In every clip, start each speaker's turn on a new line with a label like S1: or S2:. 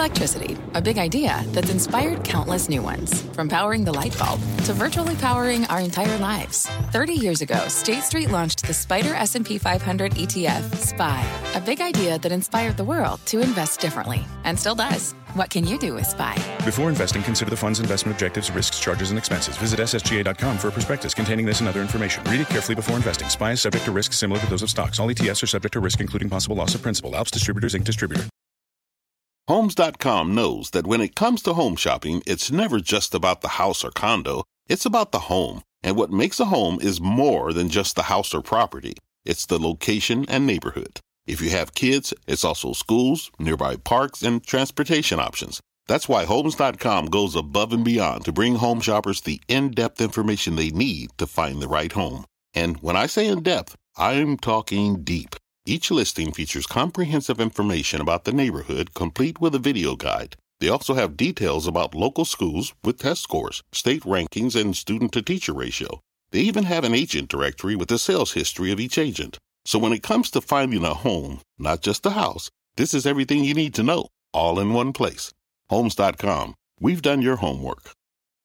S1: Electricity, a big idea that's inspired countless new ones. From powering the light bulb to virtually powering our entire lives. 30 years ago, State Street launched the SPDR S&P 500 ETF, SPY. A big idea that inspired the world to invest differently. And still does. What can you do with SPY?
S2: Before investing, consider the fund's investment objectives, risks, charges, and expenses. Visit ssga.com for a prospectus containing this and other information. Read it carefully before investing. SPY is subject to risks similar to those of stocks. All ETFs are subject to risk, including possible loss of principal. Alps Distributors, Inc. Distributor.
S3: Homes.com knows that when it comes to home shopping, it's never just about the house or condo. It's about the home. And what makes a home is more than just the house or property. It's the location and neighborhood. If you have kids, it's also schools, nearby parks, and transportation options. That's why Homes.com goes above and beyond to bring home shoppers the in-depth information they need to find the right home. And when I say in-depth, I'm talking deep. Each listing features comprehensive information about the neighborhood, complete with a video guide. They also have details about local schools with test scores, state rankings, and student-to-teacher ratio. They even have an agent directory with the sales history of each agent. So when it comes to finding a home, not just a house, this is everything you need to know, all in one place. Homes.com. We've done your homework.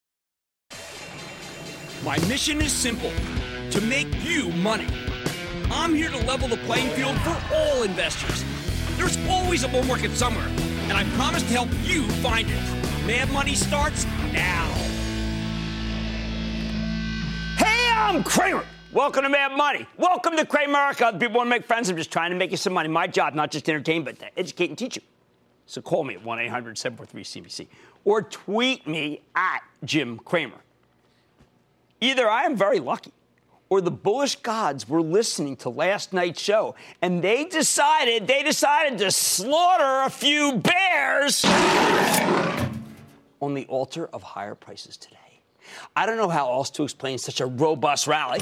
S4: My mission is simple, to make you money. I'm here to level the playing field for all investors. There's always a bull market somewhere, and I promise to help you find it. Mad Money starts now. Hey, I'm Cramer. Welcome to Mad Money. Welcome to Cramerica. People want to make friends. I'm just trying to make you some money. My job, not just to entertain, but to educate and teach you. So call me at 1-800-743-CBC or tweet me at Jim Cramer. Either I am very lucky or the bullish gods were listening to last night's show, and they decided to slaughter a few bears on the altar of higher prices today. I don't know how else to explain such a robust rally.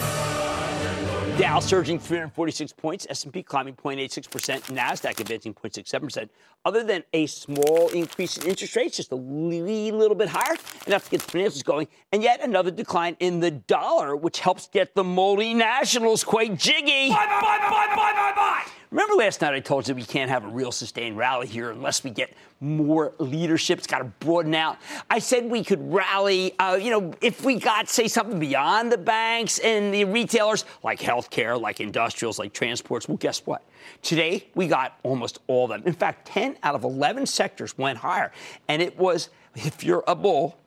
S4: Dow surging 346 points, S&P climbing 0.86%, NASDAQ advancing 0.67%, other than a small increase in interest rates, just a little bit higher, enough to get the financials going, and yet another decline in the dollar, which helps get the multinationals quite jiggy. Bye. Remember last night I told you we can't have a real sustained rally here unless we get more leadership. It's got to broaden out. I said we could rally, if we got, say, something beyond the banks and the retailers, like healthcare, like industrials, like transports. Well, guess what? Today, we got almost all of them. In fact, 10 out of 11 sectors went higher. And it was, if you're a bull,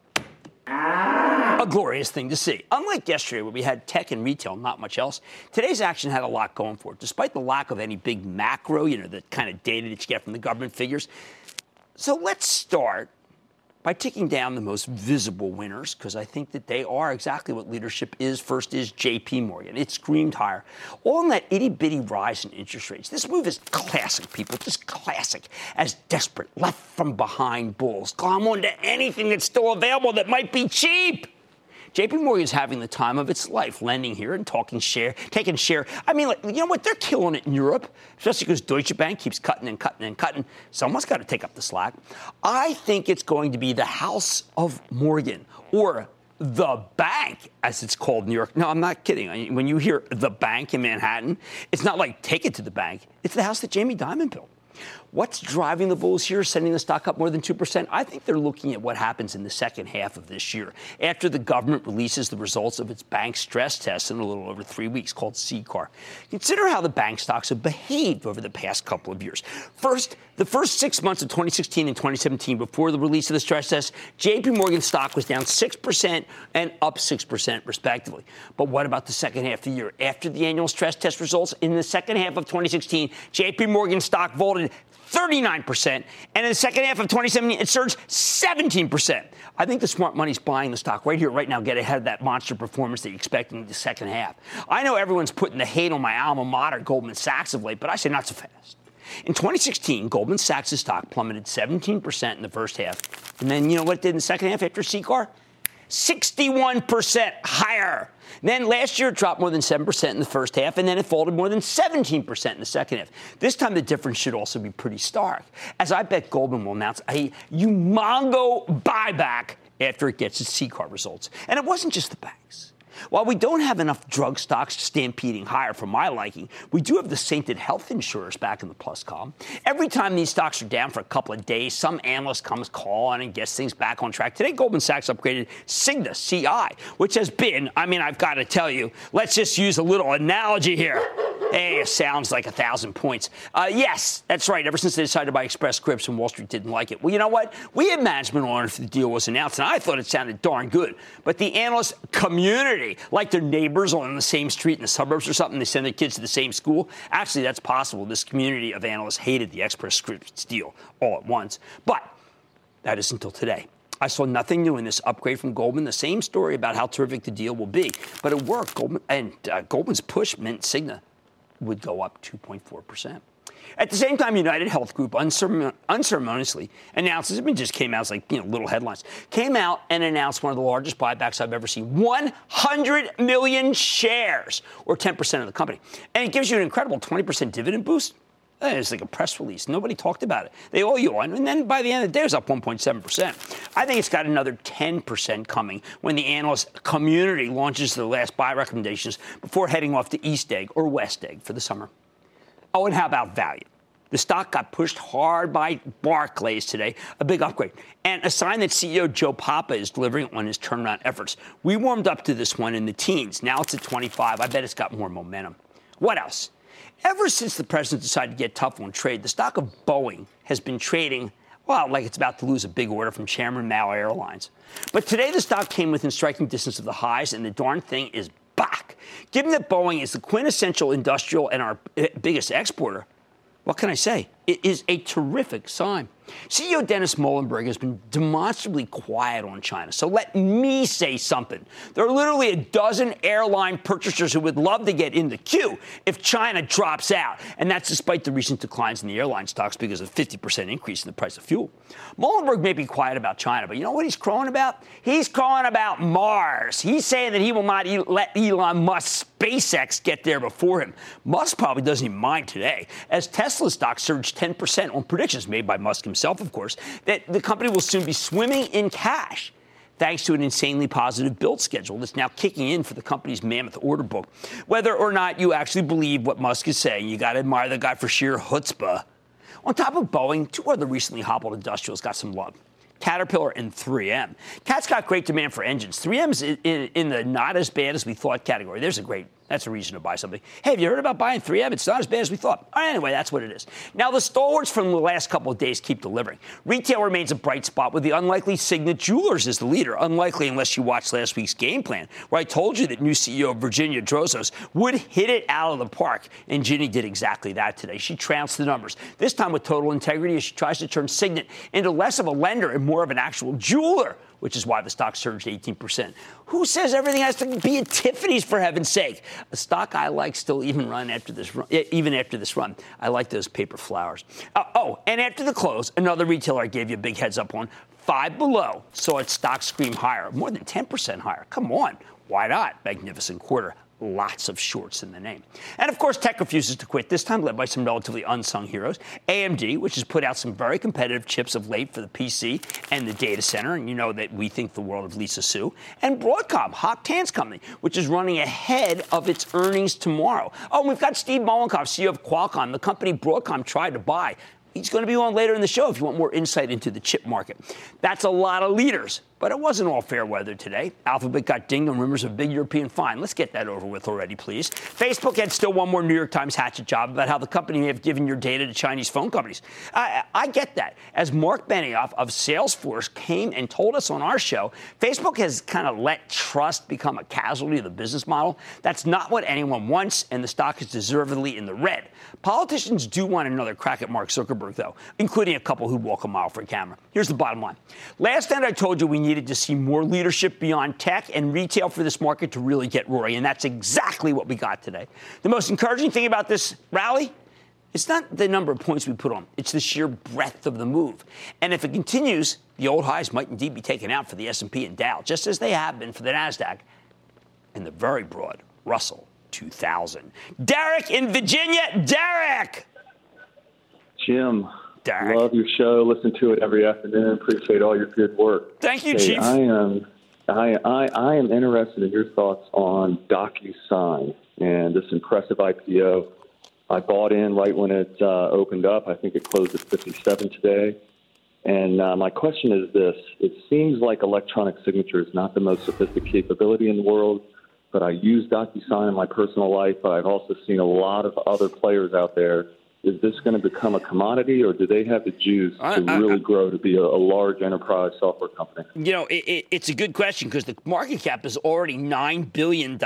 S4: a glorious thing to see. Unlike yesterday, where we had tech and retail, not much else, today's action had a lot going for it, despite the lack of any big macro, the kind of data that you get from the government figures. So let's start by ticking down the most visible winners, because I think that they are exactly what leadership is. First is J.P. Morgan. It screamed higher. All in that itty-bitty rise in interest rates. This move is classic, people, just classic. As desperate, left-from-behind bulls glom onto anything that's still available that might be cheap. J.P. Morgan is having the time of its life, lending here and taking share. I mean, you know what? They're killing it in Europe, especially because Deutsche Bank keeps cutting and cutting and cutting. Someone's got to take up the slack. I think it's going to be the House of Morgan, or the bank, as it's called in New York. No, I'm not kidding. When you hear the bank in Manhattan, it's not like take it to the bank. It's the house that Jamie Dimon built. What's driving the bulls here, sending the stock up more than 2%? I think they're looking at what happens in the second half of this year, after the government releases the results of its bank stress test in a little over 3 weeks, called CCAR. Consider how the bank stocks have behaved over the past couple of years. First, the first 6 months of 2016 and 2017, before the release of the stress test, J.P. Morgan stock was down 6% and up 6%, respectively. But what about the second half of the year? After the annual stress test results, in the second half of 2016, J.P. Morgan stock vaulted 39%, and in the second half of 2017, it surged 17%. I think the smart money's buying the stock right here, right now, get ahead of that monster performance that you expect in the second half. I know everyone's putting the hate on my alma mater, Goldman Sachs, of late, but I say not so fast. In 2016, Goldman Sachs' stock plummeted 17% in the first half. And then you know what it did in the second half after CCAR? 61% higher. Then last year it dropped more than 7% in the first half, and then it folded more than 17% in the second half. This time the difference should also be pretty stark, as I bet Goldman will announce a humongo buyback after it gets its CCAR results. And it wasn't just the banks. While we don't have enough drug stocks stampeding higher for my liking, we do have the sainted health insurers back in the plus column. Every time these stocks are down for a couple of days, some analyst comes calling and gets things back on track. Today, Goldman Sachs upgraded Cigna, CI, which has been, I've got to tell you, let's just use a little analogy here. Hey, it sounds like 1,000 points. Yes, that's right. Ever since they decided to buy Express Scripts and Wall Street didn't like it. Well, you know what? We had management on if the deal was announced, and I thought it sounded darn good. But the analyst community, like their neighbors on the same street in the suburbs or something, they send their kids to the same school. Actually, that's possible. This community of analysts hated the Express Scripts deal all at once. But that is until today. I saw nothing new in this upgrade from Goldman. The same story about how terrific the deal will be. But it worked. Goldman's push meant Cigna would go up 2.4%. At the same time, United Health Group unceremoniously announces, just came out as little headlines, came out and announced one of the largest buybacks I've ever seen, 100 million shares, or 10% of the company. And it gives you an incredible 20% dividend boost. It's like a press release. Nobody talked about it. They owe you one. And then by the end of the day, it's up 1.7%. I think it's got another 10% coming when the analyst community launches their last buy recommendations before heading off to East Egg or West Egg for the summer. Oh, and how about value? The stock got pushed hard by Barclays today, a big upgrade, and a sign that CEO Joe Papa is delivering on his turnaround efforts. We warmed up to this one in the teens. Now it's at 25. I bet it's got more momentum. What else? Ever since the president decided to get tough on trade, the stock of Boeing has been trading, like it's about to lose a big order from Chairman Mao Airlines. But today the stock came within striking distance of the highs, and the darn thing is back. Given that Boeing is the quintessential industrial and our biggest exporter, what can I say? It is a terrific sign. CEO Dennis Muilenburg has been demonstrably quiet on China, so let me say something. There are literally a dozen airline purchasers who would love to get in the queue if China drops out, and that's despite the recent declines in the airline stocks because of 50% increase in the price of fuel. Muilenburg may be quiet about China, but you know what he's crowing about? He's crowing about Mars. He's saying that he will not let Elon Musk SpaceX get there before him. Musk probably doesn't even mind today, as Tesla stock surged 10% on predictions made by Musk himself, of course, that the company will soon be swimming in cash thanks to an insanely positive build schedule that's now kicking in for the company's mammoth order book. Whether or not you actually believe what Musk is saying, you got to admire the guy for sheer chutzpah. On top of Boeing, two other recently hobbled industrials got some love. Caterpillar and 3M. Cat's got great demand for engines. 3M's in the not as bad as we thought category. That's a reason to buy something. Hey, have you heard about buying 3M? It's not as bad as we thought. Anyway, that's what it is. Now, the stalwarts from the last couple of days keep delivering. Retail remains a bright spot with the unlikely Signet Jewelers as the leader. Unlikely unless you watched last week's game plan, where I told you that new CEO Virginia Drozos would hit it out of the park. And Ginny did exactly that today. She trounced the numbers, this time with total integrity as she tries to turn Signet into less of a lender and more of an actual jeweler, which is why the stock surged 18%. Who says everything has to be at Tiffany's, for heaven's sake? A stock I like still even after this run. I like those paper flowers. And after the close, another retailer I gave you a big heads up on, Five Below, saw its stock scream higher, more than 10% higher. Come on, why not? Magnificent quarter. Lots of shorts in the name. And, of course, tech refuses to quit, this time led by some relatively unsung heroes. AMD, which has put out some very competitive chips of late for the PC and the data center, and you know that we think the world of Lisa Su. And Broadcom, Hock Tan's company, which is running ahead of its earnings tomorrow. Oh, and we've got Steve Mollenkopf, CEO of Qualcomm, the company Broadcom tried to buy. He's going to be on later in the show if you want more insight into the chip market. That's a lot of leaders, but it wasn't all fair weather today. Alphabet got dinged on rumors of a big European fine. Let's get that over with already, please. Facebook had still one more New York Times hatchet job about how the company may have given your data to Chinese phone companies. I get that. As Mark Benioff of Salesforce came and told us on our show, Facebook has kind of let trust become a casualty of the business model. That's not what anyone wants, and the stock is deservedly in the red. Politicians do want another crack at Mark Zuckerberg, though, including a couple who'd walk a mile for a camera. Here's the bottom line. Last night I told you we needed to see more leadership beyond tech and retail for this market to really get roaring, and that's exactly what we got today. The most encouraging thing about this rally, it's not the number of points we put on. It's the sheer breadth of the move. And if it continues, the old highs might indeed be taken out for the S&P and Dow, just as they have been for the NASDAQ and the very broad Russell 2000. Derek in Virginia. Derek!
S5: Jim,
S4: Derek.
S5: Love your show. Listen to it every afternoon. Appreciate all your good work.
S4: Thank you, Chief.
S5: I am I am interested in your thoughts on DocuSign and this impressive IPO. I bought in right when it opened up. I think it closed at 57 today. And my question is this. It seems like electronic signature is not the most sophisticated capability in the world, but I use DocuSign in my personal life, but I've also seen a lot of other players out there. Is this going to become a commodity, or do they have the juice to really grow to be a large enterprise software company?
S4: You know, it's a good question because the market cap is already $9 billion,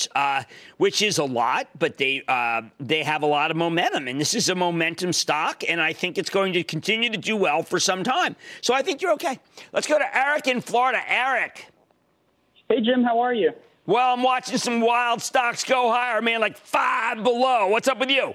S4: which is a lot, but they have a lot of momentum. And this is a momentum stock, and I think it's going to continue to do well for some time. So I think you're okay. Let's go to Eric in Florida. Eric.
S6: Hey, Jim, how are you?
S4: Well, I'm watching some wild stocks go higher, man, like 5 below. What's up with you?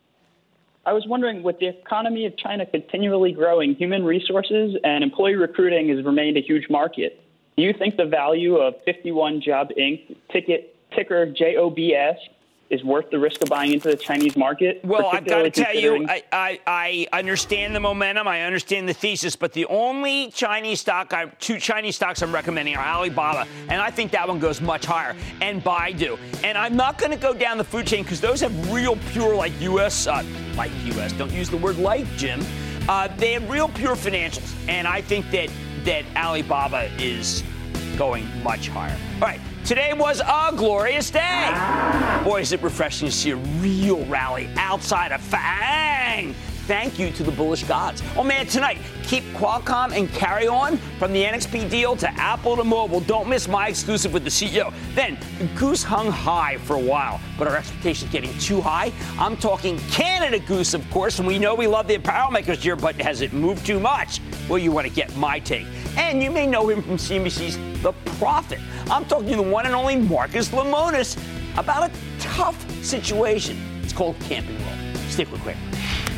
S6: I was wondering, with the economy of China continually growing, human resources and employee recruiting has remained a huge market. Do you think the value of 51 Job Inc., ticker JOBS, is worth the risk of buying into the Chinese market?
S4: Well, I've got to tell you, I understand the momentum. I understand the thesis. But the only Chinese stock, two Chinese stocks I'm recommending are Alibaba. And I think that one goes much higher. And Baidu. And I'm not going to go down the food chain because those have real pure, like U.S., don't use the word like, Jim. They have real pure financials. And I think that Alibaba is going much higher. All right. Today was a glorious day. Boy, is it refreshing to see a real rally outside of FANG. Thank you to the bullish gods. Oh, man, tonight, keep Qualcomm and carry on from the NXP deal to Apple to mobile. Don't miss my exclusive with the CEO. Then, the goose hung high for a while, but our expectations getting too high. I'm talking Canada goose, of course, and we know we love the apparel makers here, but has it moved too much? Well, you want to get my take. And you may know him from CNBC's The Prophet. I'm talking to the one and only Marcus Lemonis about a tough situation. It's called Camping World. Stick with Cramer.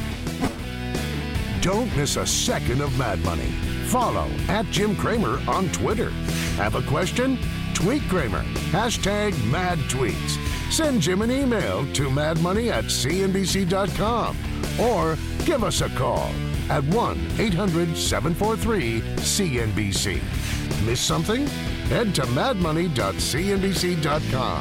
S7: Don't miss a second of Mad Money. Follow @Jim Cramer on Twitter. Have a question? Tweet Cramer. #MadTweets. Send Jim an email to madmoney@cnbc.com or give us a call at 1-800-743-CNBC. Miss something? Head to madmoney.cnbc.com.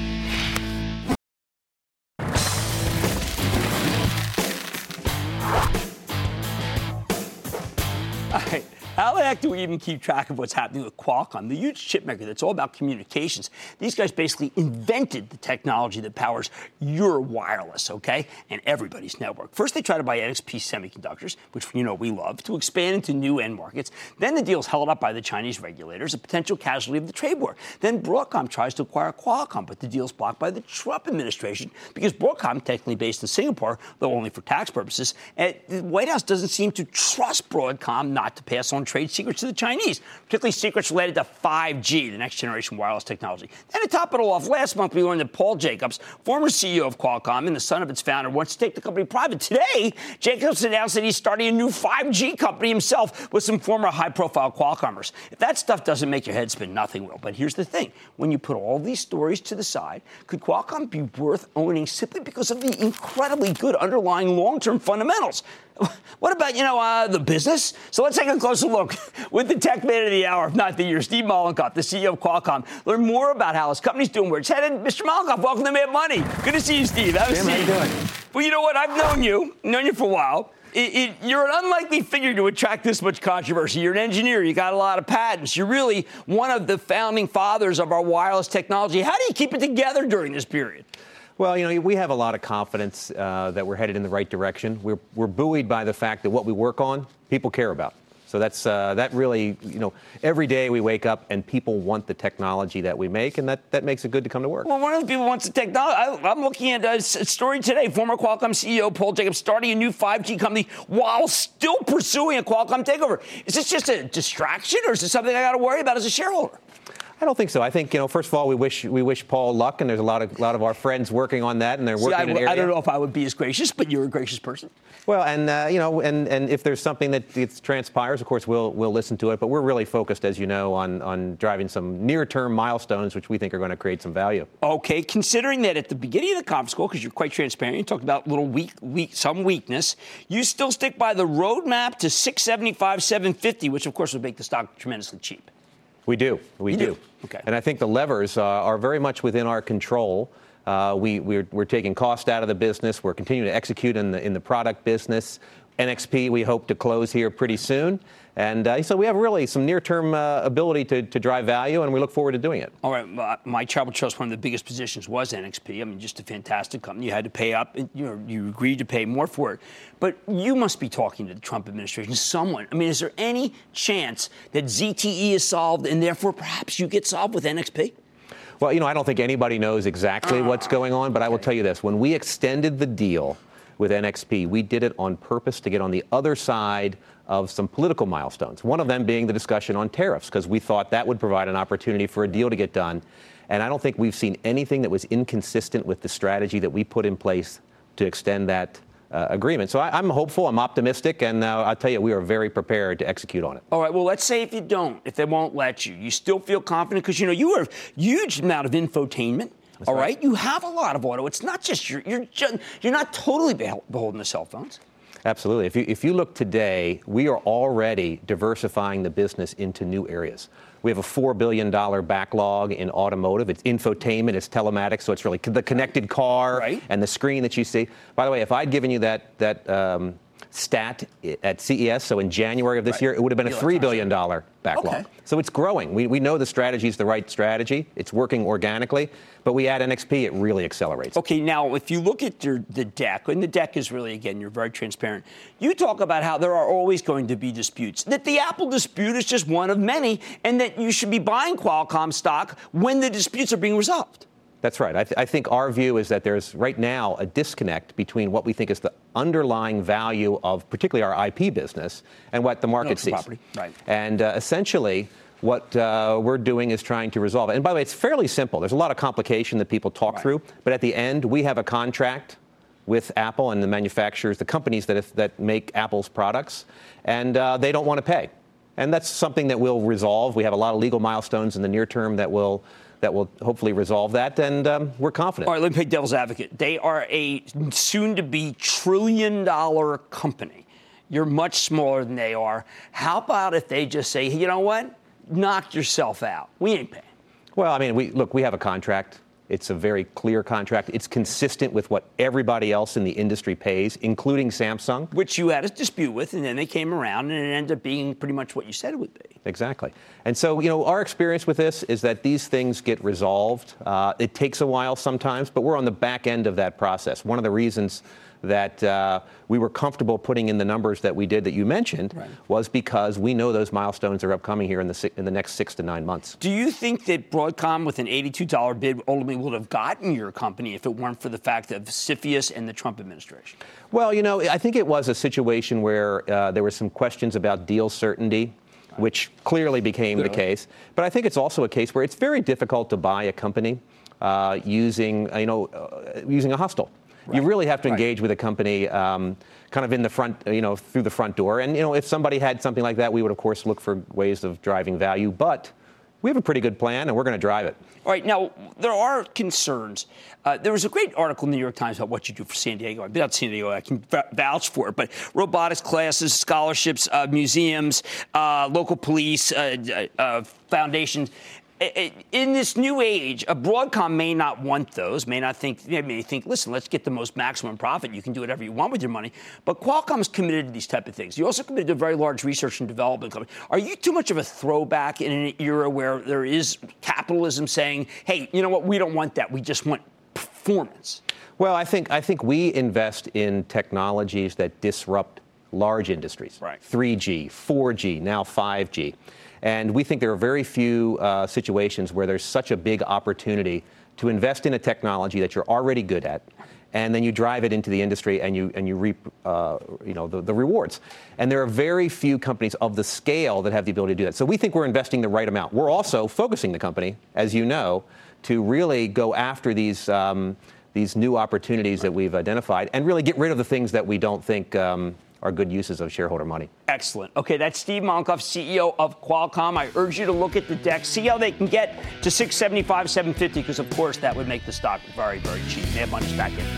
S4: All right. How the heck do we even keep track of what's happening with Qualcomm, the huge chip maker that's all about communications? These guys basically invented the technology that powers your wireless, okay, and everybody's network. First, they try to buy NXP Semiconductors, which we love, to expand into new end markets. Then the deal's held up by the Chinese regulators, a potential casualty of the trade war. Then Broadcom tries to acquire Qualcomm, but the deal's blocked by the Trump administration because Broadcom, technically based in Singapore, though only for tax purposes, the White House doesn't seem to trust Broadcom not to pass on trade secrets to the Chinese, particularly secrets related to 5G, the next generation wireless technology. Then to top it all off, last month we learned that Paul Jacobs, former CEO of Qualcomm and the son of its founder, wants to take the company private. Today, Jacobs announced that he's starting a new 5G company himself with some former high-profile Qualcommers. If that stuff doesn't make your head spin, nothing will. But here's the thing. When you put all these stories to the side, could Qualcomm be worth owning simply because of the incredibly good underlying long-term fundamentals? What about, the business? So let's take a closer look with the tech man of the hour, if not the year, Steve Mollenkopf, the CEO of Qualcomm. Learn more about how his company's doing, where it's headed. Mr. Mollenkopf, welcome to Mad Money. Good to see you, Steve.
S8: Jim, how you doing?
S4: Well, you know what? I've known you for a while. You're an unlikely figure to attract this much controversy. You're an engineer. You got a lot of patents. You're really one of the founding fathers of our wireless technology. How do you keep it together during this period?
S8: Well, we have a lot of confidence that we're headed in the right direction. We're buoyed by the fact that what we work on, people care about. So that's that really, every day we wake up and people want the technology that we make, and that makes it good to come to work.
S4: Well, one of the people wants the technology. I'm looking at a story today. Former Qualcomm CEO Paul Jacobs starting a new 5G company while still pursuing a Qualcomm takeover. Is this just a distraction, or is it something I got to worry about as a shareholder?
S8: I don't think so. I think, first of all, we wish Paul luck, and there's a lot of our friends working on that, and they're working in an area.
S4: I don't know if I would be as gracious, but you're a gracious person.
S8: Well, and and if there's something that transpires, of course, we'll listen to it. But we're really focused, as you know, on driving some near-term milestones, which we think are going to create some value.
S4: Okay, considering that at the beginning of the conference call, because you're quite transparent, you talked about some weakness, you still stick by the roadmap to 675, 750, which of course would make the stock tremendously cheap.
S8: We do. We do.
S4: Okay.
S8: And I think the levers are very much within our control. We're taking cost out of the business. We're continuing to execute in the product business. NXP, we hope to close here pretty soon. And so we have really some near-term ability to drive value, and we look forward to doing it.
S4: All right. My Travel Trust, one of the biggest positions was NXP. I mean, just a fantastic company. You had to pay up. You agreed to pay more for it. But you must be talking to the Trump administration, someone. I mean, is there any chance that ZTE is solved and therefore perhaps you get solved with NXP?
S8: Well, I don't think anybody knows exactly what's going on, but I will tell you this. When we extended the deal with NXP, we did it on purpose to get on the other side of some political milestones, one of them being the discussion on tariffs, because we thought that would provide an opportunity for a deal to get done. And I don't think we've seen anything that was inconsistent with the strategy that we put in place to extend that agreement. So I'm hopeful, I'm optimistic, and I'll tell you, we are very prepared to execute on it.
S4: All right, well, let's say if you don't, if they won't let you, you still feel confident because, you are a huge amount of infotainment. That's all right. You have a lot of auto. It's not just you're not totally beholden to cell phones.
S8: Absolutely. If you look today, we are already diversifying the business into new areas. We have a $4 billion backlog in automotive. It's infotainment, it's telematics, so it's really the connected car and the screen that you see. By the way, if I'd given you that stat at CES, so in January of this year, it would have been a $3 billion backlog. Okay. So it's growing. We know the strategy is the right strategy. It's working organically. But we add NXP, it really accelerates.
S4: Okay, now, if you look at the deck, and the deck is really, again, you're very transparent. You talk about how there are always going to be disputes, that the Apple dispute is just one of many, and that you should be buying Qualcomm stock when the disputes are being resolved.
S8: That's right. I think our view is that there's right now a disconnect between what we think is the underlying value of particularly our IP business and what the market sees.
S4: Property. Right.
S8: And essentially, what we're doing is trying to resolve it. And by the way, it's fairly simple. There's a lot of complication that people talk through. But at the end, we have a contract with Apple and the manufacturers, the companies that make Apple's products, and they don't want to pay. And that's something that we'll resolve. We have a lot of legal milestones in the near term that will hopefully resolve that, and we're confident.
S4: All right, let me play devil's advocate. They are a soon-to-be trillion-dollar company. You're much smaller than they are. How about if they just say, you know what? Knock yourself out. We ain't paying.
S8: Well, I mean, we have a contract. It's a very clear contract. It's consistent with what everybody else in the industry pays, including Samsung.
S4: Which you had a dispute with, and then they came around, and it ended up being pretty much what you said it would be.
S8: Exactly. And so, our experience with this is that these things get resolved. It takes a while sometimes, but we're on the back end of that process. One of the reasons that we were comfortable putting in the numbers that we did that you mentioned was because we know those milestones are upcoming here in the next 6 to 9 months.
S4: Do you think that Broadcom with an $82 bid ultimately would have gotten your company if it weren't for the fact of CFIUS and the Trump administration?
S8: Well, I think it was a situation where there were some questions about deal certainty, which clearly became the case. But I think it's also a case where it's very difficult to buy a company using a hostile. You really have to engage with a company kind of in the front, through the front door. And, if somebody had something like that, we would, of course, look for ways of driving value. But we have a pretty good plan, and we're going to drive it.
S4: All right. Now, there are concerns. There was a great article in the New York Times about what you do for San Diego. I've been out to San Diego. I can vouch for it. But robotics classes, scholarships, museums, local police, foundations. In this new age, Broadcom may not want those, may think, listen, let's get the most maximum profit. You can do whatever you want with your money. But Qualcomm's committed to these type of things. You're also committed to a very large research and development company. Are you too much of a throwback in an era where there is capitalism saying, hey, you know what, we don't want that. We just want performance?
S8: Well, I think we invest in technologies that disrupt large industries.
S4: Right.
S8: 3G, 4G, now 5G. And we think there are very few situations where there's such a big opportunity to invest in a technology that you're already good at, and then you drive it into the industry and you reap the rewards. And there are very few companies of the scale that have the ability to do that. So we think we're investing the right amount. We're also focusing the company, as you know, to really go after these new opportunities that we've identified and really get rid of the things that we don't think are good uses of shareholder money.
S4: Excellent. Okay, that's Steve Mollenkopf, CEO of Qualcomm. I urge you to look at the deck, see how they can get to $675, $750, because, of course, that would make the stock very, very cheap. Mad Money's back in.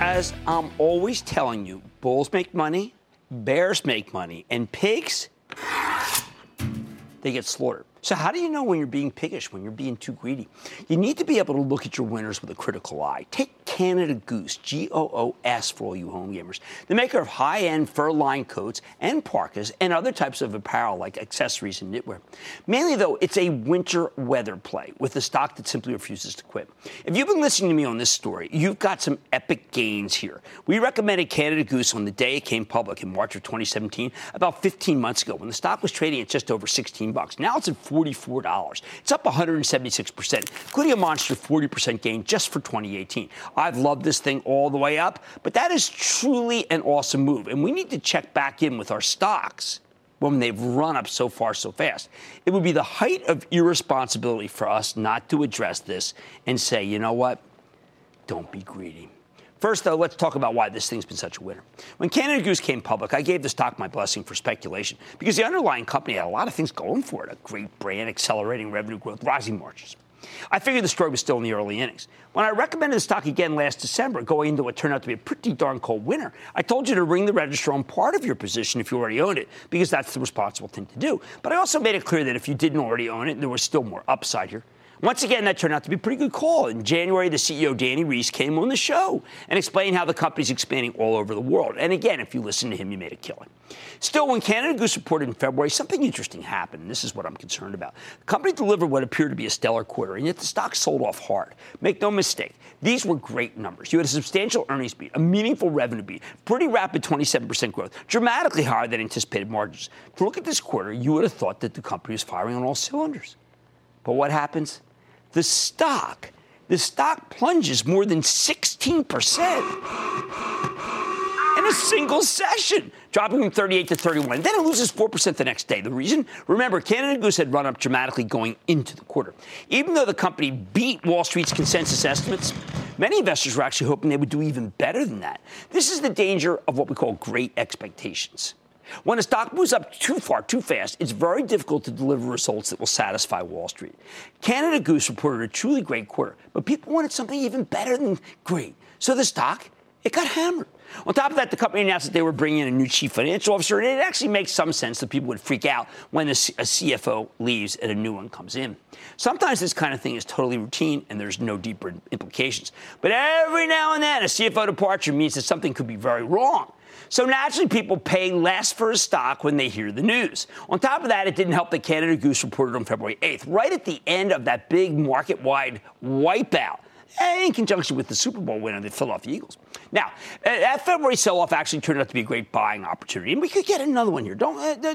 S4: as I'm always telling you, bulls make money, bears make money, and pigs, they get slaughtered. So how do you know when you're being piggish, when you're being too greedy? You need to be able to look at your winners with a critical eye. Take Canada Goose, Goos for all you home gamers, the maker of high-end fur-lined coats and parkas and other types of apparel like accessories and knitwear. Mainly, though, it's a winter weather play with a stock that simply refuses to quit. If you've been listening to me on this story, you've got some epic gains here. We recommended Canada Goose on the day it came public in March of 2017, about 15 months ago, when the stock was trading at just over $16. Now it's at $44. It's up 176%, including a monster 40% gain just for 2018. I've loved this thing all the way up, but that is truly an awesome move, and we need to check back in with our stocks when they've run up so far so fast. It would be the height of irresponsibility for us not to address this and say, you know what, don't be greedy. First, though, let's talk about why this thing's been such a winner. When Canada Goose came public, I gave the stock my blessing for speculation because the underlying company had a lot of things going for it: a great brand, accelerating revenue growth, rising margins. I figured the story was still in the early innings. When I recommended the stock again last December, going into what turned out to be a pretty darn cold winter, I told you to ring the register on part of your position if you already owned it, because that's the responsible thing to do. But I also made it clear that if you didn't already own it, there was still more upside here. Once again, that turned out to be a pretty good call. In January, the CEO, Danny Reese, came on the show and explained how the company's expanding all over the world. And again, if you listen to him, you made a killing. Still, when Canada Goose reported in February, something interesting happened, and this is what I'm concerned about. The company delivered what appeared to be a stellar quarter, and yet the stock sold off hard. Make no mistake, these were great numbers. You had a substantial earnings beat, a meaningful revenue beat, pretty rapid 27% growth, dramatically higher than anticipated margins. To look at this quarter, you would have thought that the company was firing on all cylinders. But what happens? The stock plunges more than 16% in a single session, dropping from 38 to 31. Then it loses 4% the next day. The reason? Remember, Canada Goose had run up dramatically going into the quarter. Even though the company beat Wall Street's consensus estimates, many investors were actually hoping they would do even better than that. This is the danger of what we call great expectations. When a stock moves up too far, too fast, it's very difficult to deliver results that will satisfy Wall Street. Canada Goose reported a truly great quarter, but people wanted something even better than great. So the stock, it got hammered. On top of that, the company announced that they were bringing in a new chief financial officer, and it actually makes some sense that people would freak out when a CFO leaves and a new one comes in. Sometimes this kind of thing is totally routine and there's no deeper implications. But every now and then, a CFO departure means that something could be very wrong. So naturally, people pay less for a stock when they hear the news. On top of that, it didn't help that Canada Goose reported on February 8th, right at the end of that big market-wide wipeout, in conjunction with the Super Bowl winner, the Philadelphia Eagles. Now, that February sell-off actually turned out to be a great buying opportunity, and we could get another one here.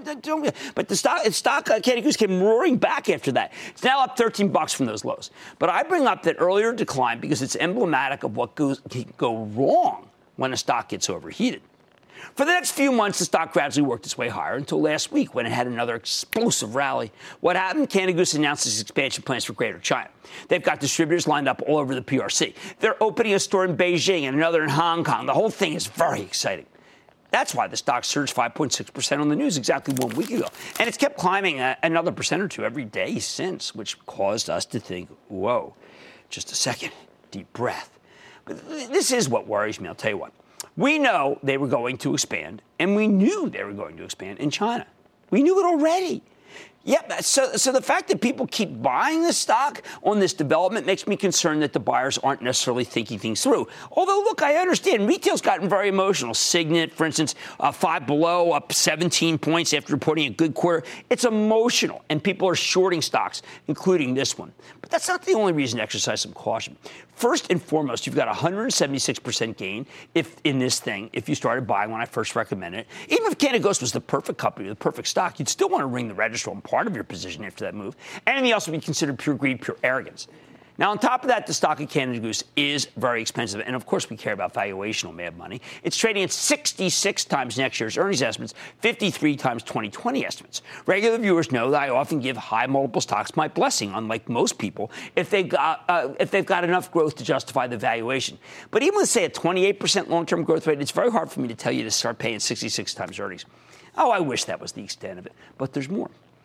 S4: But the stock Canada Goose came roaring back after that. It's now up $13 from those lows. But I bring up that earlier decline because it's emblematic of what can go wrong when a stock gets overheated. For the next few months, the stock gradually worked its way higher until last week when it had another explosive rally. What happened? Canada Goose announced its expansion plans for Greater China. They've got distributors lined up all over the PRC. They're opening a store in Beijing and another in Hong Kong. The whole thing is very exciting. That's why the stock surged 5.6% on the news exactly 1 week ago. And it's kept climbing another percent or two every day since, which caused us to think, whoa, just a second, deep breath. But this is what worries me, I'll tell you what. We know they were going to expand, and we knew they were going to expand in China. We knew it already. Yep, so the fact that people keep buying this stock on this development makes me concerned that the buyers aren't necessarily thinking things through. Although, look, I understand retail's gotten very emotional. Signet, for instance, Five Below up 17 points after reporting a good quarter. It's emotional, and people are shorting stocks, including this one. But that's not the only reason to exercise some caution. First and foremost, you've got a 176% gain if you started buying when I first recommended it. Even if Canada Goose was the perfect company, the perfect stock, you'd still want to ring the register on part of your position after that move. Anything else would be considered pure greed, pure arrogance. Now, on top of that, the stock of Canada Goose is very expensive. And, of course, we care about valuation on Mad Money. It's trading at 66 times next year's earnings estimates, 53 times 2020 estimates. Regular viewers know that I often give high multiple stocks my blessing, unlike most people, if they've got enough growth to justify the valuation. But even with, say, a 28% long-term growth rate, it's very hard for me to tell you to start paying 66 times earnings. Oh, I wish that was the extent of it. But there's more.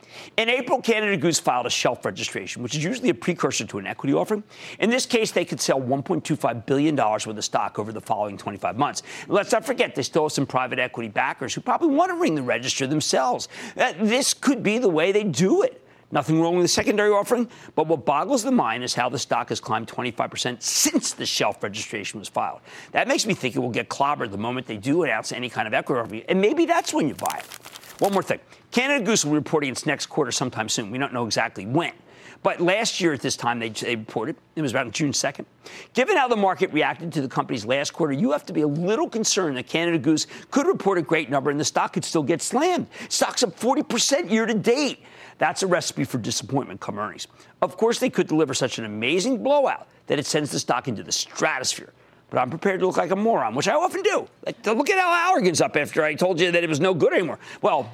S4: In April, Canada Goose filed a shelf registration, which is usually a precursor to an equity offering. In this case, they could sell $1.25 billion worth of stock over the following 25 months. Let's not forget, they still have some private equity backers who probably want to ring the register themselves. This could be the way they do it. Nothing wrong with the secondary offering, but what boggles the mind is how the stock has climbed 25% since the shelf registration was filed. That makes me think it will get clobbered the moment they do announce any kind of equity offering, and maybe that's when you buy it. One more thing. Canada Goose will be reporting its next quarter sometime soon. We don't know exactly when. But last year at this time, they reported, it was around June 2nd. Given how the market reacted to the company's last quarter, you have to be a little concerned that Canada Goose could report a great number and the stock could still get slammed. Stock's up 40% year to date. That's a recipe for disappointment come earnings. Of course, they could deliver such an amazing blowout that it sends the stock into the stratosphere. But I'm prepared to look like a moron, which I often do. Like, look at how Allergan's up after I told you that it was no good anymore. Well,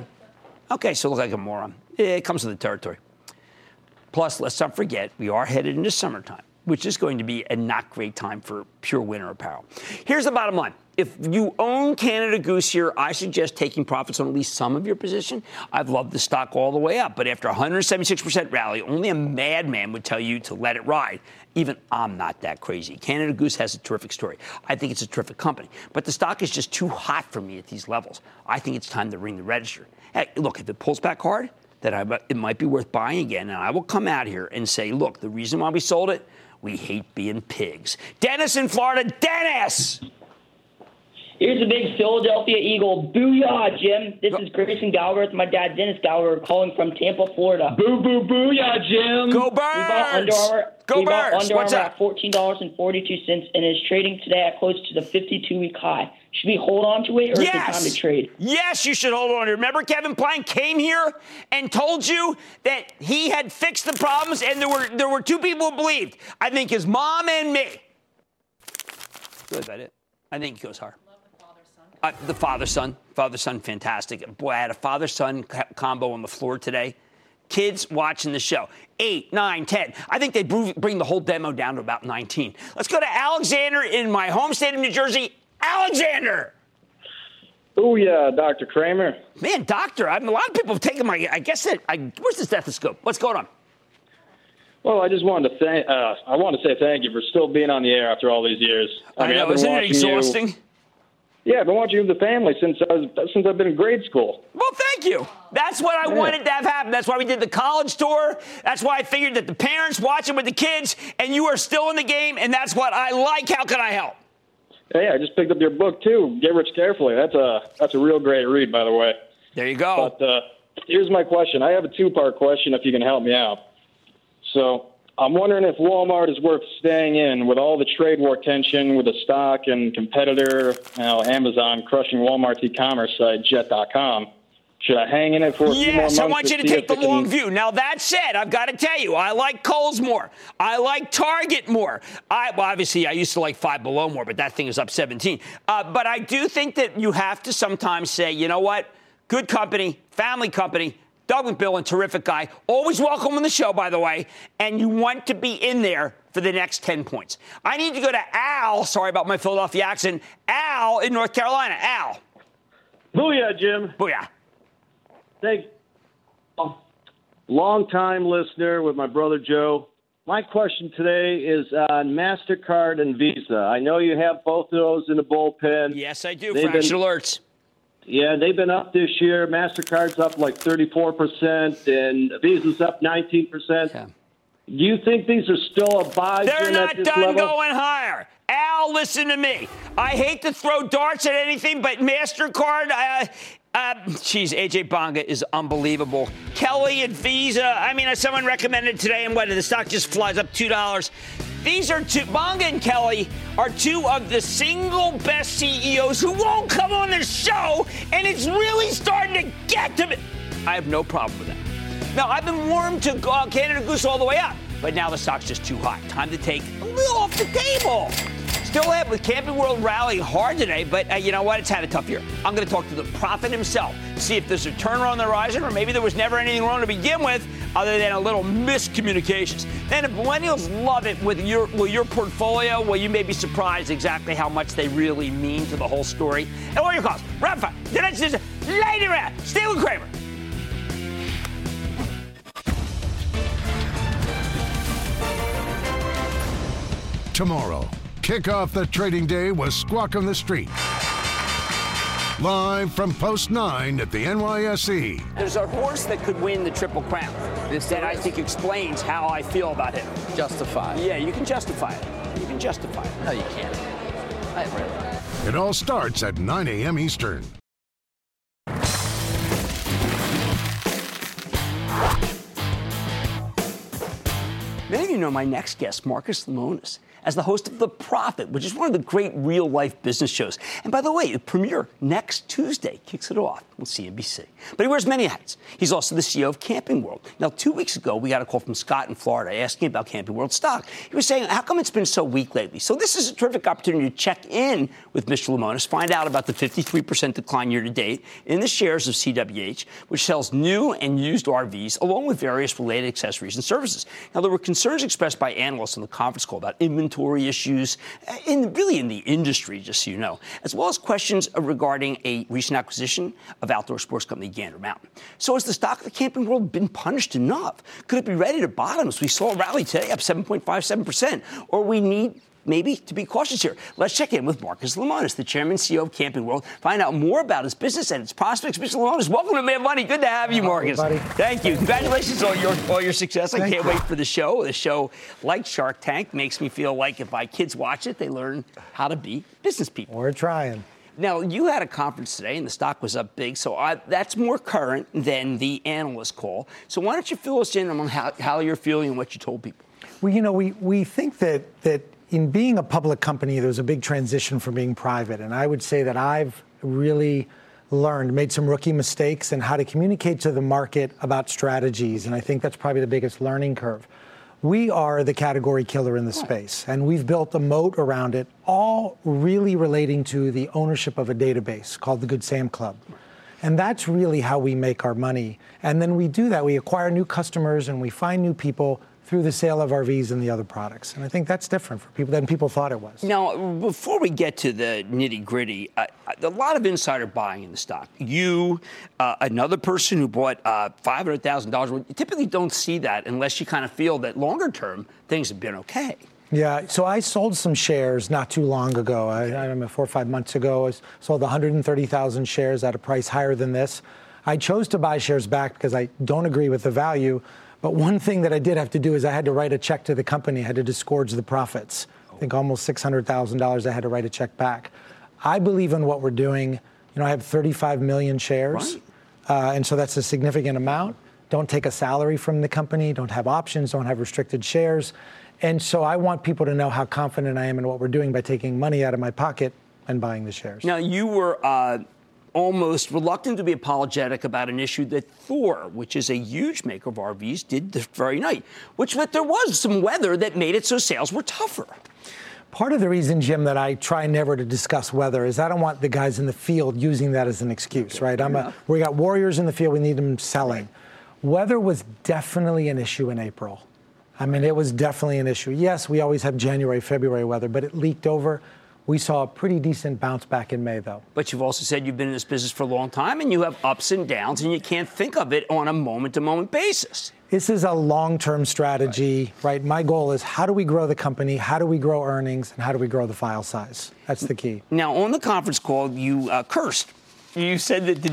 S4: okay, so look like a moron. It comes with the territory. Plus, let's not forget, we are headed into summertime, which is going to be a not great time for pure winter apparel. Here's the bottom line. If you own Canada Goose here, I suggest taking profits on at least some of your position. I've loved the stock all the way up, but after a 176% rally, only a madman would tell you to let it ride. Even I'm not that crazy. Canada Goose has a terrific story. I think it's a terrific company, but the stock is just too hot for me at these levels. I think it's time to ring the register. Hey, look, if it pulls back hard, then it might be worth buying again, and I will come out here and say, look, the reason why we sold it, we hate being pigs. Dennis in Florida. Dennis!
S9: Here's a big Philadelphia Eagle. Booyah, Jim. This is Grayson Gallagher with my dad, Dennis Gallagher, calling from Tampa, Florida.
S10: Booyah, Jim.
S4: Go Birds!
S9: We bought Under Armour.
S4: Go Birds!
S9: What's up? At $14.42 and is trading today at close to the 52-week high. Should we hold on to it, or is it time to trade?
S4: Yes, you should hold on to it. Remember Kevin Plank came here and told you that he had fixed the problems, and there were two people who believed. I think his mom and me. Is that it? I think he goes hard. The father-son, fantastic. Boy, I had a father-son combo on the floor today. Kids watching the show. 8, 9, 10. I think they bring the whole demo down to about 19. Let's go to Alexander in my home state of New Jersey. Alexander!
S10: Oh, yeah, Dr. Kramer.
S4: Man, doctor, a lot of people have taken my, where's the stethoscope? What's going on?
S10: Well, I just wanted to say thank you for still being on the air after all these years.
S4: I mean, know, isn't it exhausting?
S10: Yeah, I've been watching you with the family since I've been in grade school.
S4: Well, thank you. That's what I wanted to have happen. That's why we did the college tour. That's why I figured that the parents watch it with the kids, and you are still in the game, and that's what I like. How can I help?
S10: Hey, I just picked up your book, too, Get Rich Carefully. That's a real great read, by the way.
S4: There you go.
S10: But here's my question. I have a two-part question if you can help me out. So I'm wondering if Walmart is worth staying in with all the trade war tension with the stock and competitor, Amazon, crushing Walmart's e-commerce site, Jet.com. Should I hang in it for a few more months?
S4: Yes, I want you to take the long view. Now, that said, I've got to tell you, I like Kohl's more. I like Target more. Obviously, I used to like Five Below more, but that thing is up 17. But I do think that you have to sometimes say, you know what? Good company, family company, Doug McMillon, terrific guy. Always welcome on the show, by the way. And you want to be in there for the next 10 points. I need to go to Al. Sorry about my Philadelphia accent. Al in North Carolina. Al.
S11: Booyah, Jim.
S4: Booyah.
S11: Thank you. Long-time listener with my brother Joe. My question today is on MasterCard and Visa. I know you have both of those in the bullpen.
S4: Yes, I do. Fraction alerts.
S11: Yeah, they've been up this year. MasterCard's up like 34%, and Visa's up 19%. Yeah. Do you think these are still a buy?
S4: They're not done going higher. Al, listen to me. I hate to throw darts at anything, but MasterCard, AJ Bonga is unbelievable. Kelly at Visa, I mean, as someone recommended today, and the stock just flies up $2. These are Bonga and Kelly are two of the single best CEOs who won't come on the show, and it's really starting to get to me. I have no problem with that. Now, I've been warmed to Canada Goose all the way up, but now the stock's just too hot. Time to take a little off the table. Still ahead with Camping World rallying hard today, but you know what? It's had a tough year. I'm going to talk to the prophet himself, see if there's a turnaround on the horizon, or maybe there was never anything wrong to begin with other than a little miscommunications. Then if millennials love it with your portfolio, well, you may be surprised exactly how much they really mean to the whole story. And what are your calls? Rapid fire. The next is later. Stay with Kramer.
S7: tomorrow. Kick off the trading day with Squawk on the Street. Live from Post 9 at the NYSE.
S4: There's a horse that could win the Triple Crown that I think explains how I feel about him.
S12: Justify.
S4: Yeah, you can justify it. You can justify it.
S12: No, you can't.
S7: It all starts at 9 a.m. Eastern.
S4: Many of you know my next guest, Marcus Lemonis, as the host of The Profit, which is one of the great real-life business shows. And by the way, the premiere next Tuesday kicks it off on CNBC. But he wears many hats. He's also the CEO of Camping World. Now, 2 weeks ago, we got a call from Scott in Florida asking about Camping World stock. He was saying, how come it's been so weak lately? So this is a terrific opportunity to check in with Mr. Lemonis, find out about the 53% decline year-to-date in the shares of CWH, which sells new and used RVs, along with various related accessories and services. Now, there were concerns expressed by analysts on the conference call about inventory issues in the industry, just so you know, as well as questions regarding a recent acquisition of outdoor sports company Gander Mountain. So has the stock of the Camping World been punished enough? Could it be ready to bottom as we saw a rally today up 7.57%? Or we need maybe to be cautious here. Let's check in with Marcus Lemonis, the chairman and CEO of Camping World, find out more about his business and its prospects. Mr. Lemonis, welcome to Mad Money. Good to have you, Marcus. Thank you. Congratulations on all your success. I can't wait for the show. The show, like Shark Tank, makes me feel like if my kids watch it, they learn how to be business people.
S13: We're trying.
S4: Now, you had a conference today, and the stock was up big, so that's more current than the analyst call. So why don't you fill us in on how you're feeling and what you told people?
S13: Well, we think that in being a public company, there's a big transition from being private. And I would say that I've really made some rookie mistakes in how to communicate to the market about strategies. And I think that's probably the biggest learning curve. We are the category killer in the space, and we've built a moat around it, all really relating to the ownership of a database called the Good Sam Club. And that's really how we make our money. And then we do that. We acquire new customers and we find new people through the sale of RVs and the other products. And I think that's different for people than people thought it was.
S4: Now, before we get to the nitty-gritty, a lot of insider buying in the stock. You, another person who bought $500,000, you typically don't see that unless you kind of feel that longer term things have been okay.
S13: Yeah, so I sold some shares not too long ago. I don't know, 4 or 5 months ago. I sold 130,000 shares at a price higher than this. I chose to buy shares back because I don't agree with the value. But one thing that I did have to do is I had to write a check to the company. I had to disgorge the profits. I think almost $600,000 I had to write a check back. I believe in what we're doing. I have 35 million shares. Right. And so that's a significant amount. Don't take a salary from the company. Don't have options. Don't have restricted shares. And so I want people to know how confident I am in what we're doing by taking money out of my pocket and buying the shares.
S4: Now, you were almost reluctant to be apologetic about an issue that Thor, which is a huge maker of RVs, did this very night, but there was some weather that made it so sales were tougher.
S13: Part of the reason, Jim, that I try never to discuss weather is I don't want the guys in the field using that as an excuse, right? We got warriors in the field. We need them selling. Right. Weather was definitely an issue in April. I mean, it was definitely an issue. Yes, we always have January, February weather, but it leaked over. We saw a pretty decent bounce back in May, though. But
S4: you've also said you've been in this business for a long time, and you have ups and downs, and you can't think of it on a moment-to-moment basis.
S13: This is a long-term strategy, right? My goal is how do we grow the company, how do we grow earnings, and how do we grow the file size? That's the key.
S4: Now, on the conference call, you cursed. You said that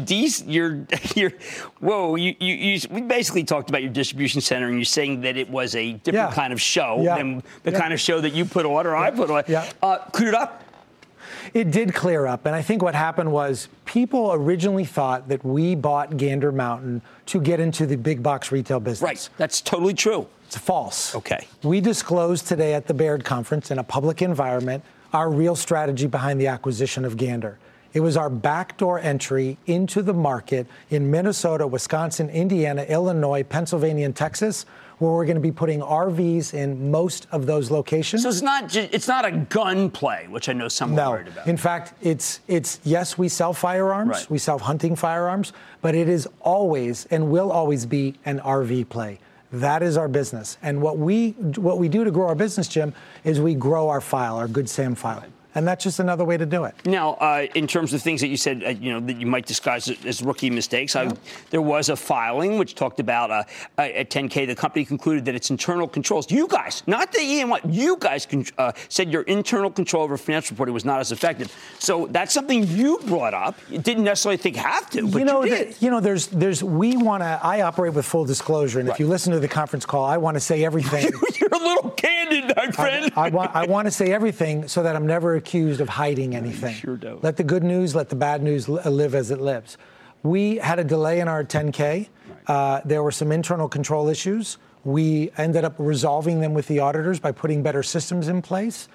S4: we basically talked about your distribution center, and you're saying that it was a different kind of show than the kind of show that you put on or I put on. Cleared up?
S13: It did clear up, and I think what happened was people originally thought that we bought Gander Mountain to get into the big box retail business.
S4: Right, that's totally true.
S13: It's false.
S4: Okay.
S13: We disclosed today at the Baird conference in a public environment our real strategy behind the acquisition of Gander. It was our backdoor entry into the market in Minnesota, Wisconsin, Indiana, Illinois, Pennsylvania, and Texas, where we're going to be putting RVs in most of those locations.
S4: So it's not a gun play, which I know some are worried about.
S13: In fact, it's yes, we sell firearms, right. We sell hunting firearms, but it is always and will always be an RV play. That is our business. And what we do to grow our business, Jim, is we grow our file, our Good Sam file. And that's just another way to do it.
S4: Now, in terms of things that you said, that you might disguise as rookie mistakes, there was a filing which talked about a 10K. The company concluded that its internal controls, you guys, not the EY, you guys said your internal control over financial reporting was not as effective. So that's something you brought up. You didn't necessarily think have to, but you did.
S13: I operate with full disclosure, and if you listen to the conference call, I want to say everything.
S4: You're a little candid, my friend.
S13: I want to say everything so that I'm never accused of hiding anything.
S4: Sure do.
S13: Let the good news, let the bad news live as it lives. We had a delay in our 10K. There were some internal control issues. We ended up resolving them with the auditors by putting better systems in place.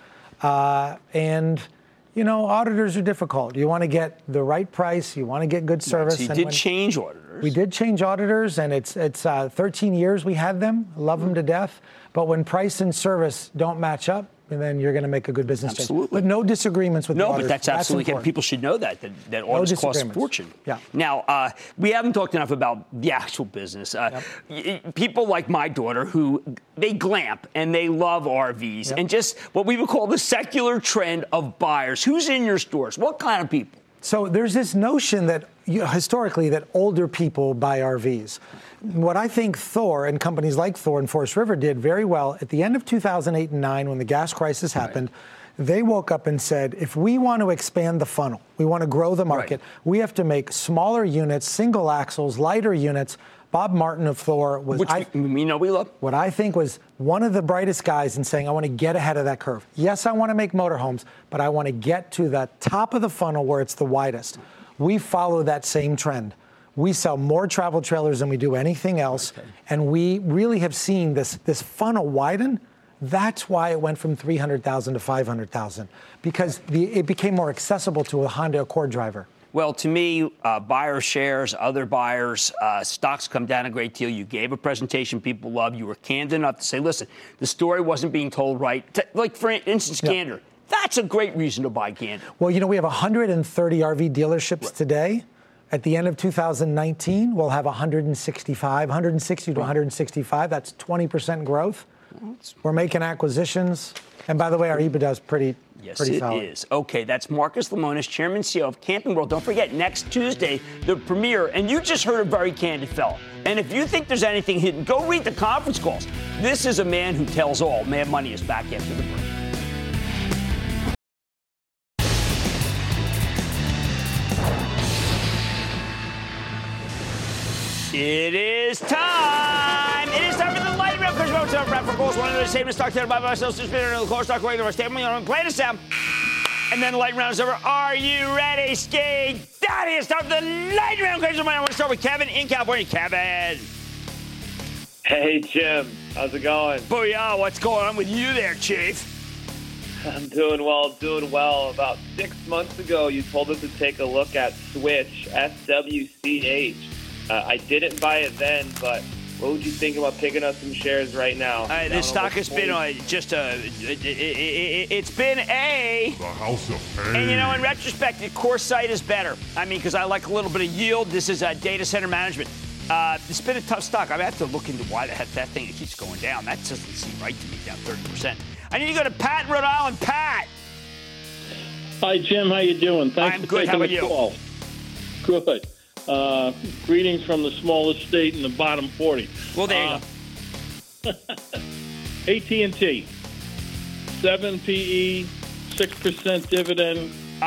S13: And auditors are difficult. You want to get the right price. You want to get good service.
S4: So you did change auditors.
S13: We did change auditors, and it's 13 years we had them. Love them to death. But when price and service don't match up, and then you're going to make a good business case. But no disagreements with the auditors.
S4: No, but that's absolutely people should know that audits cost a fortune.
S13: Yeah.
S4: Now, we haven't talked enough about the actual business. People like my daughter who they glamp and they love RVs and just what we would call the secular trend of buyers. Who's in your stores? What kind of people?
S13: So there's this notion that historically that older people buy RVs. What I think Thor and companies like Thor and Forest River did very well at the end of 2008 and 9 when the gas crisis happened, they woke up and said, if we want to expand the funnel, we want to grow the market, we have to make smaller units, single axles, lighter units. Bob Martin of Thor was,
S4: we love.
S13: What I think was one of the brightest guys in saying, I want to get ahead of that curve. Yes, I want to make motorhomes, but I want to get to the top of the funnel where it's the widest. We follow that same trend. We sell more travel trailers than we do anything else, and we really have seen this funnel widen. That's why it went from 300,000 to 500,000, because it became more accessible to a Honda Accord driver.
S4: Well, to me, buyer shares, other buyers, stocks come down a great deal. You gave a presentation people love. You were candid enough to say, listen, the story wasn't being told right. Like, for instance, Gander. That's a great reason to buy Gander.
S13: Well, we have 130 RV dealerships today. At the end of 2019, we'll have 160 to 165. That's 20% growth. We're making acquisitions. And by the way, our EBITDA is pretty solid.
S4: Yes, it is. Okay, that's Marcus Lemonis, Chairman and CEO of Camping World. Don't forget, next Tuesday, the premiere. And you just heard a very candid fellow. And if you think there's anything hidden, go read the conference calls. This is a man who tells all. Mad Money is back after the break. It is time. It is time for the lightning round. Chris Rhodes, Bradford Bulls, one of the same stock there by myself, spinner, the core stock, regular, stable, play this down. And then the lightning round is over. Are you ready, Ski Daddy? It's time for the lightning round. I want to start with Kevin in California. Kevin.
S12: Hey, Jim. How's it going?
S4: Booyah. What's going on with you there, Chief?
S12: I'm doing well. About 6 months ago, you told us to take a look at Switch, SWCH. I didn't buy it then, but what would you think about picking up some shares right now?
S4: This stock has been it's been the
S14: house of pain.
S4: And in retrospect, the core site is better. I mean, because I like a little bit of yield. This is data center management. It's been a tough stock. I have to look into why the heck that thing keeps going down. That doesn't seem right to me, down 30%. I need to go to Pat in Rhode Island. Pat.
S15: Hi, Jim. How you doing? Thanks for taking the call. Good. Greetings from the smallest state in the bottom 40.
S4: Well, there you
S15: go. AT&T, 7 PE, 6% dividend.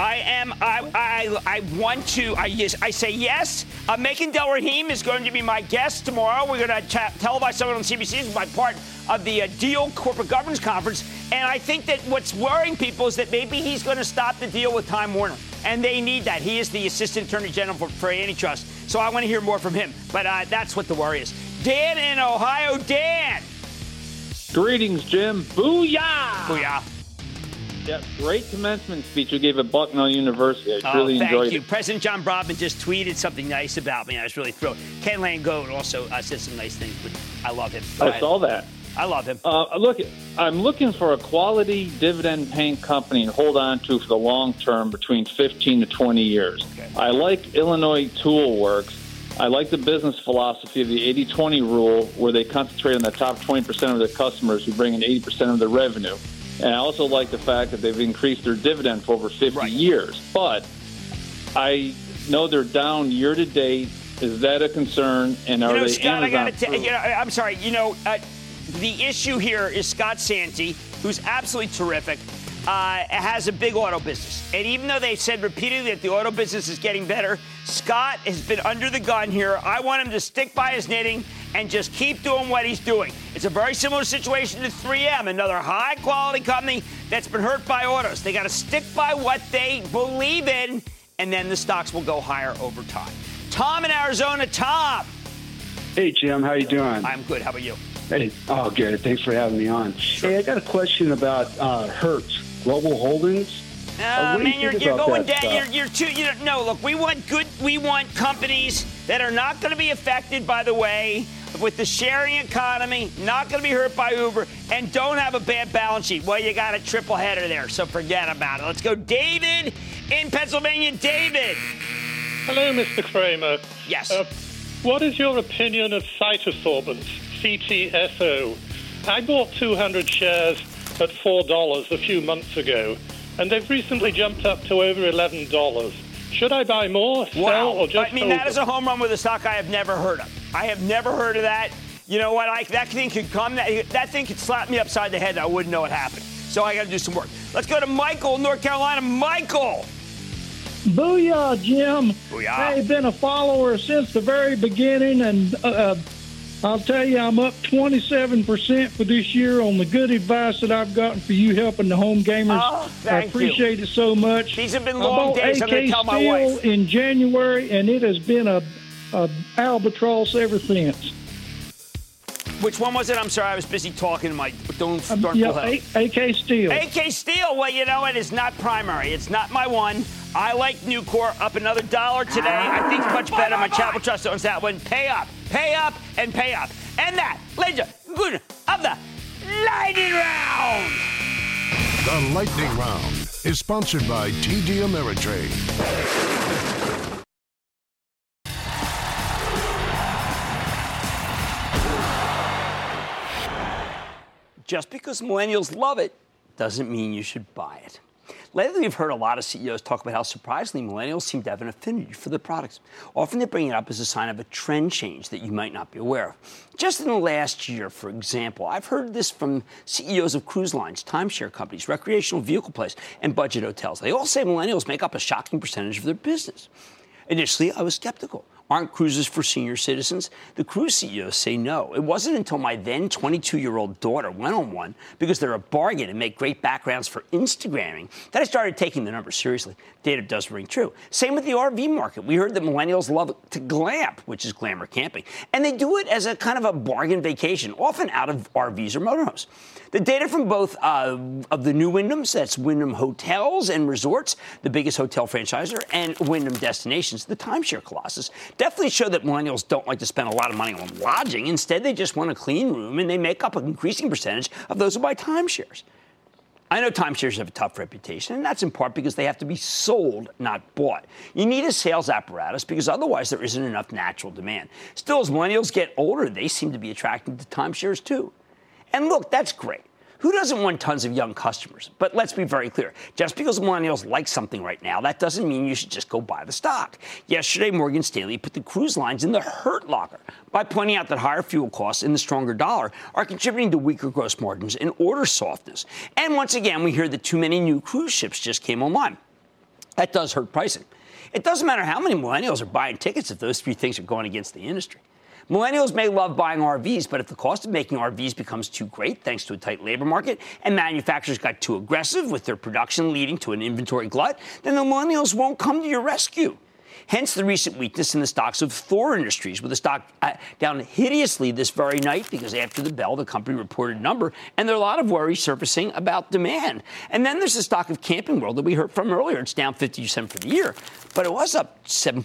S4: I say yes. Making Del Rahim is going to be my guest tomorrow. We're going to televise someone on CBC as my part of the Deal Corporate Governance Conference. And I think that what's worrying people is that maybe he's going to stop the deal with Time Warner. And they need that. He is the Assistant Attorney General for antitrust. So I want to hear more from him. But that's what the worry is. Dan in Ohio. Dan.
S16: Greetings, Jim. Booyah!
S4: Booyah.
S16: Yeah, great commencement speech you gave at Bucknell University. I really enjoyed it.
S4: Thank you. President John Brodman just tweeted something nice about me. I was really thrilled. Ken Langone also said some nice things, but I love him.
S16: I saw that.
S4: I love him.
S16: Look, I'm looking for a quality dividend-paying company to hold on to for the long term between 15 to 20 years. Okay. I like Illinois Tool Works. I like the business philosophy of the 80-20 rule where they concentrate on the top 20% of their customers who bring in 80% of their revenue. And I also like the fact that they've increased their dividend for over 50 years. But I know they're down year to date. Is that a concern? And are they
S4: Scott,
S16: Amazon?
S4: I'm sorry. The issue here is Scott Santi, who's absolutely terrific, has a big auto business. And even though they've said repeatedly that the auto business is getting better, Scott has been under the gun here. I want him to stick by his knitting and just keep doing what he's doing. It's a very similar situation to 3M, another high-quality company that's been hurt by autos. They got to stick by what they believe in, and then the stocks will go higher over time. Tom in Arizona. Tom.
S14: Hey, Jim. How you doing?
S4: I'm good. How about you?
S14: Hey. Oh, good. Thanks for having me on. Sure. Hey, I got a question about Hertz Global Holdings.
S4: Man, you're going down. You're too. No, look, we want companies that are not going to be affected, by the way, with the sharing economy, not going to be hurt by Uber, and don't have a bad balance sheet. Well, you got a triple header there, so forget about it. Let's go, David in Pennsylvania. David.
S17: Hello, Mr. Cramer.
S4: Yes.
S17: What is your opinion of cytosorbents, CTSO? I bought 200 shares at $4 a few months ago, and they've recently jumped up to over $11. Should I buy more, sell, or just hold
S4: that is a home run with a stock I have never heard of. I have never heard of that. You know what? That thing could come. That thing could slap me upside the head, and I wouldn't know it happened. So I got to do some work. Let's go to Michael, North Carolina. Michael.
S18: Booyah, Jim.
S4: Booyah.
S18: I've been a follower since the very beginning, and I'll tell you, I'm up 27% for this year on the good advice that I've gotten for you helping the home gamers.
S4: Oh,
S18: I appreciate it so much.
S4: These have been long days. I'm going to tell my wife.
S18: in January, and it has been a albatross ever since.
S4: Which one was it? I'm sorry, I was busy talking to my don't full health.
S18: AK Steel.
S4: AK Steel. Well, you know it is not primary. It's not my one. I like Nucor, up another $1 today. I think it's much better. My Chapel Trust owns that one. Pay up, and pay up. And that, ladies and gentlemen, of the Lightning Round.
S7: The Lightning Round is sponsored by TD Ameritrade.
S4: Just because millennials love it doesn't mean you should buy it. Lately, we've heard a lot of CEOs talk about how surprisingly millennials seem to have an affinity for the products. Often they bring it up as a sign of a trend change that you might not be aware of. Just in the last year, for example, I've heard this from CEOs of cruise lines, timeshare companies, recreational vehicle places, and budget hotels. They all say millennials make up a shocking percentage of their business. Initially, I was skeptical. Aren't cruises for senior citizens? The cruise CEOs say no. It wasn't until my then 22-year-old daughter went on one because they're a bargain and make great backgrounds for Instagramming that I started taking the numbers seriously. Data does ring true. Same with the RV market. We heard that millennials love to glamp, which is glamour camping. And they do it as a kind of a bargain vacation, often out of RVs or motorhomes. The data from both of the new Wyndhams, that's Wyndham Hotels and Resorts, the biggest hotel franchisor, and Wyndham Destinations, the timeshare colossus, definitely show that millennials don't like to spend a lot of money on lodging. Instead, they just want a clean room, and they make up an increasing percentage of those who buy timeshares. I know timeshares have a tough reputation, and that's in part because they have to be sold, not bought. You need a sales apparatus because otherwise there isn't enough natural demand. Still, as millennials get older, they seem to be attracted to timeshares too. And look, that's great. Who doesn't want tons of young customers? But let's be very clear. Just because millennials like something right now, that doesn't mean you should just go buy the stock. Yesterday, Morgan Stanley put the cruise lines in the hurt locker by pointing out that higher fuel costs and the stronger dollar are contributing to weaker gross margins and order softness. And once again, we hear that too many new cruise ships just came online. That does hurt pricing. It doesn't matter how many millennials are buying tickets if those three things are going against the industry. Millennials may love buying RVs, but if the cost of making RVs becomes too great thanks to a tight labor market and manufacturers got too aggressive with their production leading to an inventory glut, then the millennials won't come to your rescue. Hence the recent weakness in the stocks of Thor Industries, with the stock down hideously this very night because after the bell, the company reported a number, and there are a lot of worries surfacing about demand. And then there's the stock of Camping World that we heard from earlier. It's down 50% for the year, but it was up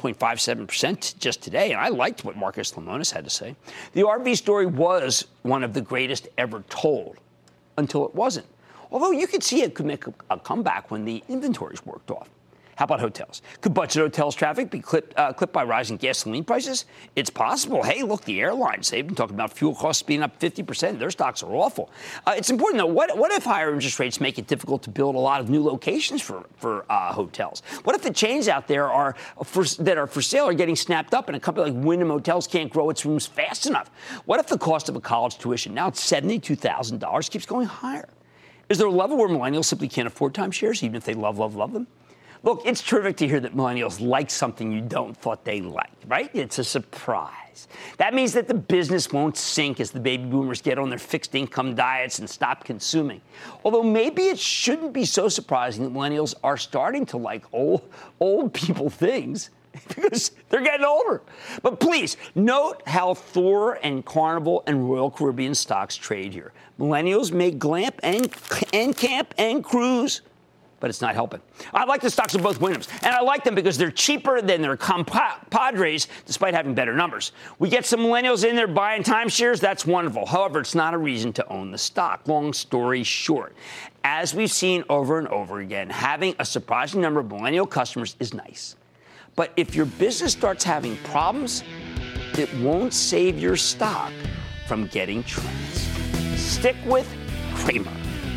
S4: 7.57% just today, and I liked what Marcus Lemonis had to say. The RV story was one of the greatest ever told until it wasn't, although you could see it could make a comeback when the inventories worked off. How about hotels? Could budget hotels traffic be clipped by rising gasoline prices? It's possible. Hey, look, the airlines, they've been talking about fuel costs being up 50%. Their stocks are awful. It's important, though. What if higher interest rates make it difficult to build a lot of new locations for hotels? What if the chains out there that are for sale are getting snapped up and a company like Wyndham Hotels can't grow its rooms fast enough? What if the cost of a college tuition, now it's $72,000, keeps going higher? Is there a level where millennials simply can't afford timeshares, even if they love them? Look, it's terrific to hear that millennials like something you don't thought they liked, right? It's a surprise. That means that the business won't sink as the baby boomers get on their fixed income diets and stop consuming. Although maybe it shouldn't be so surprising that millennials are starting to like old people things because they're getting older. But please, note how Thor and Carnival and Royal Caribbean stocks trade here. Millennials may glamp and camp and cruise, but it's not helping. I like the stocks of both Wyndhams, and I like them because they're cheaper than their compadres, despite having better numbers. We get some millennials in there buying timeshares. That's wonderful. However, it's not a reason to own the stock. Long story short, as we've seen over and over again, having a surprising number of millennial customers is nice. But if your business starts having problems, it won't save your stock from getting trends. Stick with Cramer.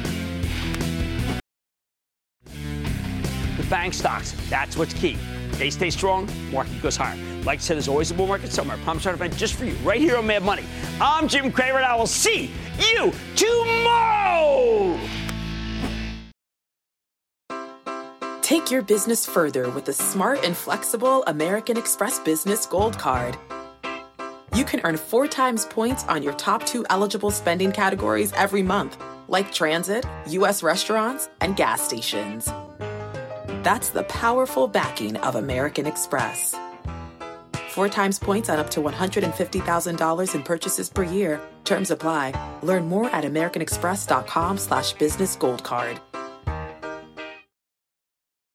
S4: The bank stocks, that's what's key. They stay strong, market goes higher. Like I said, there's always a bull market somewhere. Promise Hard event just for you, right here on Mad Money. I'm Jim Cramer, and I will see you tomorrow.
S19: Take your business further with the smart and flexible American Express Business Gold Card. You can earn 4 times points on your top 2 eligible spending categories every month, like transit, U.S. restaurants, and gas stations. That's the powerful backing of American Express. 4 times points on up to $150,000 in purchases per year. Terms apply. Learn more at americanexpress.com/businessgoldcard.